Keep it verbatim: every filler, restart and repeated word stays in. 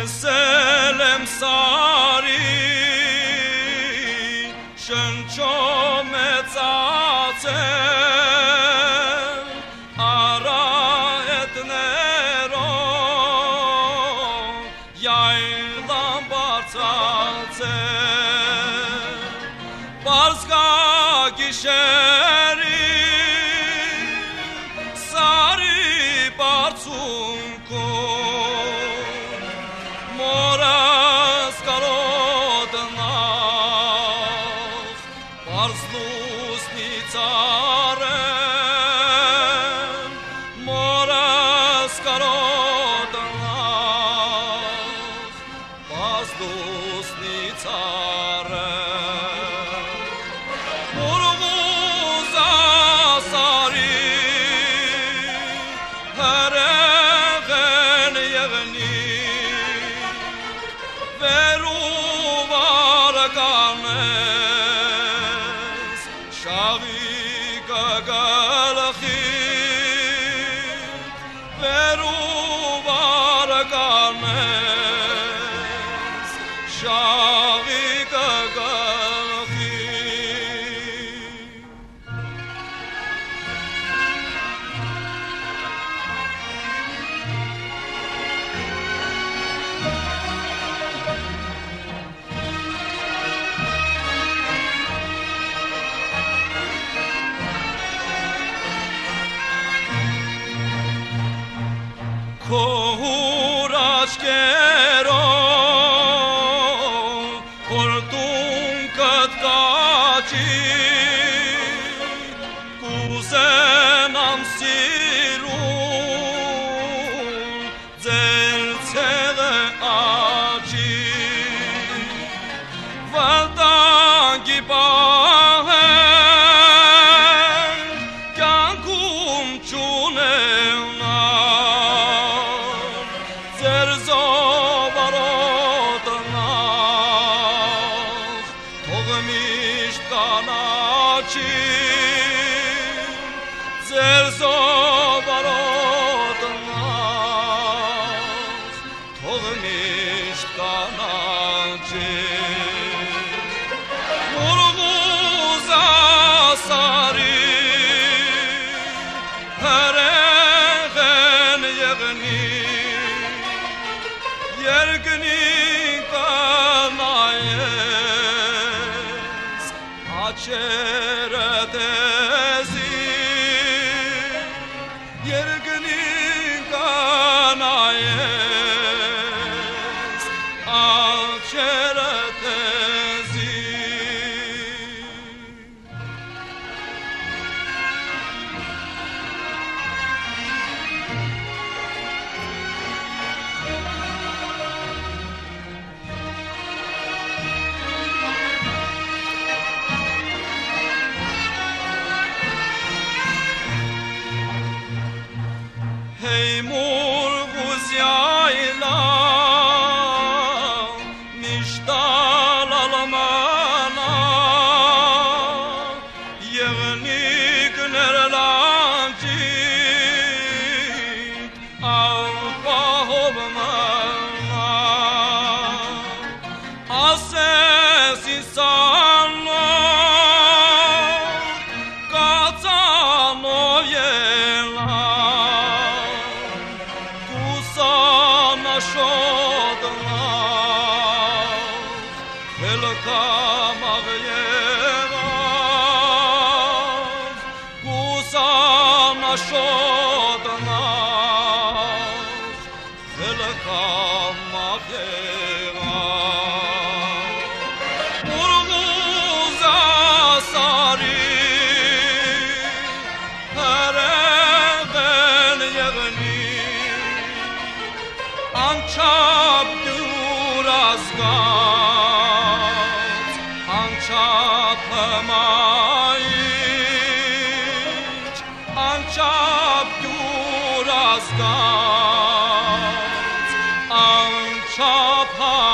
Սել եմ սարի շնչո մեծացել արահետներով յայլան բարձրացել պարզ գա գիշերի սարի բարձունքում մորս կարոտնախ պարզ լուսնից արեմ մորս կարոտնախ պարզ լուսնից արեմ մորղուզ ասարի հրեղեն եղնի վերու վարկանես շավիկը գլխի վերու վարկանես շավիկը գլխի քո հուրաշկերով խորտունքդ կաչի կուզենամ սիրուն ձեր ցեղը աչի վատանգի պահել կյանքում չունենալ ձեր զովարոտնախ թող միշտ կանաչի ձեր զովարոտնախ թող միշտ կանաչի մորղուզ ասարի հրեղեն եղնի երկնին կանայես աչերը տեզի երկնին կանայես աչերը տեզի Hey մորղուզ յայլա միշտալ ալմանա եղնիկներ լանջիտ ալպահով մնա ասես ինսանով կածանով ելա շոտնախ հելկամաղ եղավ գուսանաշոտնախ հելկամաղ եղավ մորղուզ ասարի հրեղեն եղնի անչափ դուր ազգած անչափ հմայիչ անչափ դուր ազգած անչափ